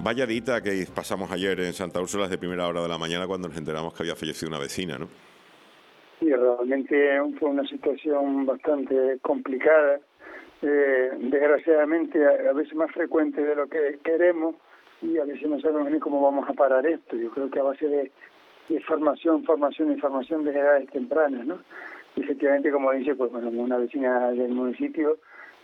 Vaya dita que pasamos ayer en Santa Úrsula de primera hora de la mañana cuando nos enteramos que había fallecido una vecina, ¿no? Sí, realmente fue una situación bastante complicada, desgraciadamente a veces más frecuente de lo que queremos, y a veces no sabemos ni cómo vamos a parar esto. Yo creo que a base de formación desde edades tempranas, ¿no? Y efectivamente, como dice, pues bueno, una vecina del municipio,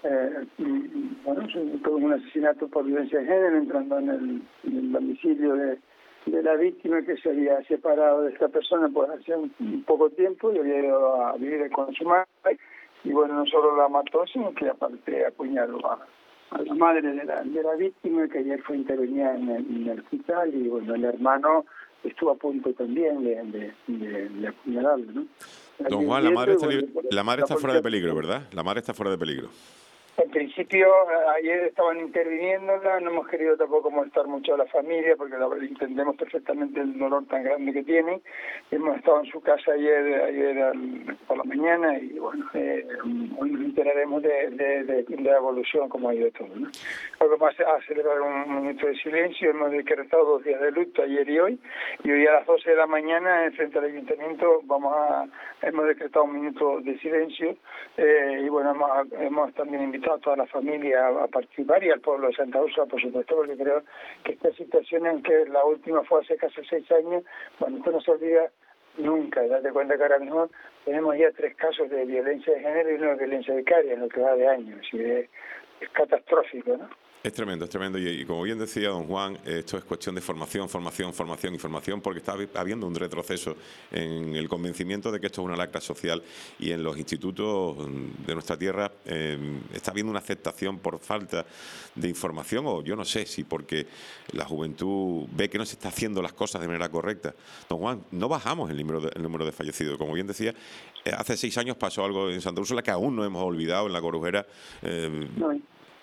bueno, tuvo un asesinato por violencia de género, entrando en el domicilio de la víctima, que se había separado de esta persona pues hace un poco tiempo y había ido a vivir con su madre, y bueno, no solo la mató, sino que aparte apuñaló a la madre de la víctima, que ayer fue intervenida en el hospital, y bueno, el hermano estuvo a punto también de apuñalarlo, ¿no? Don Juan, la madre está fuera de peligro, ¿verdad? La madre está fuera de peligro. En principio, ayer estaban interviniéndola, no hemos querido tampoco molestar mucho a la familia, porque entendemos perfectamente el dolor tan grande que tienen. Hemos estado en su casa ayer por la mañana, y bueno, hoy nos enteraremos de la evolución, como ha ido todo, ¿no? Hoy vamos a celebrar un minuto de silencio. Hemos decretado 2 días de luto, ayer y hoy a las 12 de la mañana, frente al ayuntamiento, hemos decretado un minuto de silencio, y bueno, hemos también invitado a toda la familia a participar, y al pueblo de Santa Úrsula, por supuesto, porque creo que esta situación, aunque la última fue hace casi 6 años, bueno, esto no se olvida nunca. Date cuenta que ahora mismo tenemos ya 3 casos de violencia de género y 1 de violencia vicaria en lo que va de años, y es catastrófico, ¿no? Es tremendo, y como bien decía don Juan, esto es cuestión de formación, porque está habiendo un retroceso en el convencimiento de que esto es una lacra social, y en los institutos de nuestra tierra está habiendo una aceptación por falta de información, o yo no sé si porque la juventud ve que no se está haciendo las cosas de manera correcta. Don Juan, no bajamos el número de fallecidos. Como bien decía, hace 6 años pasó algo en Santa Úrsula que aún no hemos olvidado, en La Corujera. No.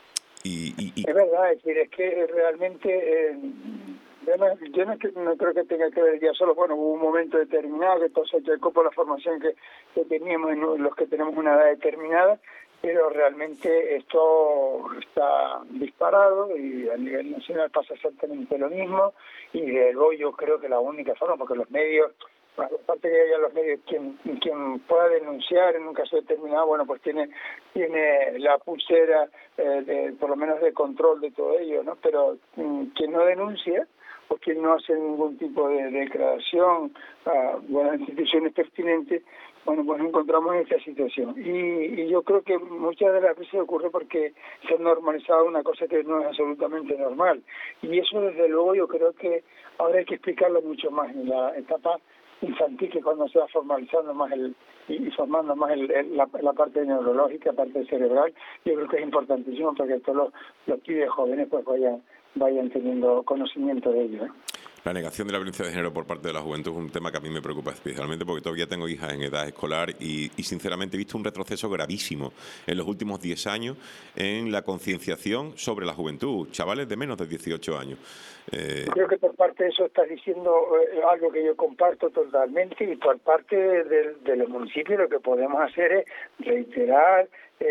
Es verdad, es decir, es que realmente yo no creo que tenga que ver ya solo, bueno, hubo un momento determinado que todo se achacó por la formación que teníamos en los que tenemos una edad determinada, pero realmente esto está disparado, y a nivel nacional pasa exactamente lo mismo, y de luego yo creo que la única forma, porque los medios, aparte que haya los medios, quien pueda denunciar en un caso determinado, bueno, pues tiene la pulsera por lo menos de control de todo ello, ¿no? Pero quien no denuncia, o quien no hace ningún tipo de declaración a las instituciones pertinentes, bueno, pues encontramos esta situación. Y yo creo que muchas de las veces ocurre porque se ha normalizado una cosa que no es absolutamente normal. Y eso, desde luego, yo creo que ahora hay que explicarlo mucho más en la etapa infantil, que cuando se va formalizando más y formando más la parte neurológica, la parte cerebral. Yo creo que es importantísimo porque todos los pibes jóvenes pues vayan teniendo conocimiento de ello, ¿eh? La negación de la violencia de género por parte de la juventud es un tema que a mí me preocupa especialmente, porque todavía tengo hijas en edad escolar y sinceramente he visto un retroceso gravísimo en los últimos 10 años en la concienciación sobre la juventud, chavales de menos de 18 años. Yo creo que por parte de eso estás diciendo algo que yo comparto totalmente, y por parte de los municipios lo que podemos hacer es reiterar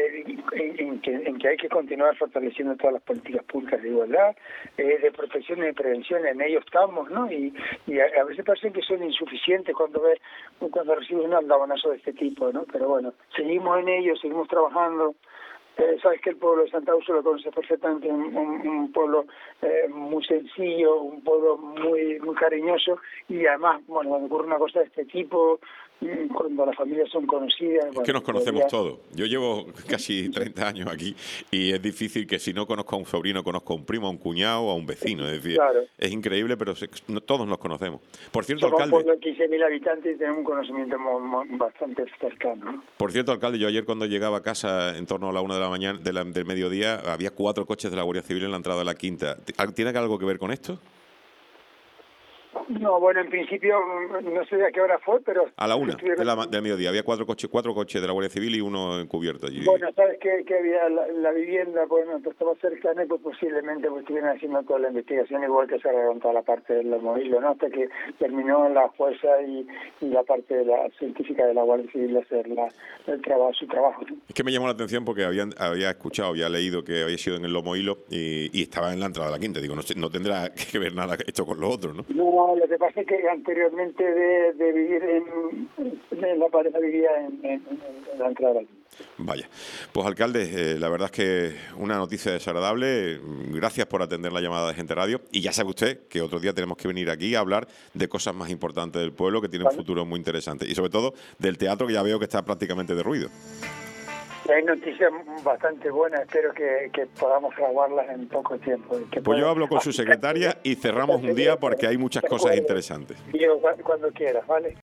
en que hay que continuar fortaleciendo todas las políticas públicas de igualdad, de protección y de prevención. En ello estamos, ¿no? Y a veces parece que son insuficientes cuando recibes un aldabonazo de este tipo, ¿no? Pero bueno, seguimos en ello, seguimos trabajando. Sabes que el pueblo de Santa Úrsula lo conoce perfectamente, un pueblo muy sencillo, un pueblo muy cariñoso, y además, bueno, cuando ocurre una cosa de este tipo, cuando las familias son conocidas... Es que nos conocemos todos. Yo llevo casi 30 años aquí, y es difícil que si no conozco a un sobrino, conozco a un primo, a un cuñado o a un vecino. Es decir, claro, es increíble, pero todos nos conocemos. Por cierto, somos alcalde... un pueblo de 15.000 habitantes y tenemos un conocimiento bastante cercano, ¿no? Por cierto, alcalde, yo ayer cuando llegaba a casa en torno a la 1 de la mañana, del mediodía, había 4 coches de la Guardia Civil en la entrada de la Quinta. ¿Tiene algo que ver con esto? No, bueno, en principio no sé a qué hora fue, pero... A la 1 del mediodía. Había cuatro coches de la Guardia Civil y uno encubierto allí. Bueno, sabes que había la vivienda, bueno, pues estaba cercana y pues posiblemente pues estuvieron haciendo toda la investigación, igual que se arreglaron toda la parte del Lomohilo, ¿no? Hasta que terminó la jueza y la parte de la científica de la Guardia Civil de hacer su trabajo, ¿no? Es que me llamó la atención porque había escuchado, había leído que había sido en el Lomohilo y estaba en la entrada de la Quinta. Digo, no tendrá que ver nada esto con lo otro, ¿no? No, lo que pasa es que anteriormente de vivir en la pareja vivía en la entrada de la Quinta. Vaya, pues alcalde, la verdad es que una noticia desagradable. Gracias por atender la llamada de Gente Radio y ya sabe usted que otro día tenemos que venir aquí a hablar de cosas más importantes del pueblo que tiene un futuro muy interesante y sobre todo del teatro, que ya veo que está prácticamente derruido. Hay noticias bastante buenas, espero que podamos grabarlas en poco tiempo. Pues yo hablo con su secretaria y cerramos un día porque hay muchas cosas interesantes. Yo, cuando quieras, ¿vale?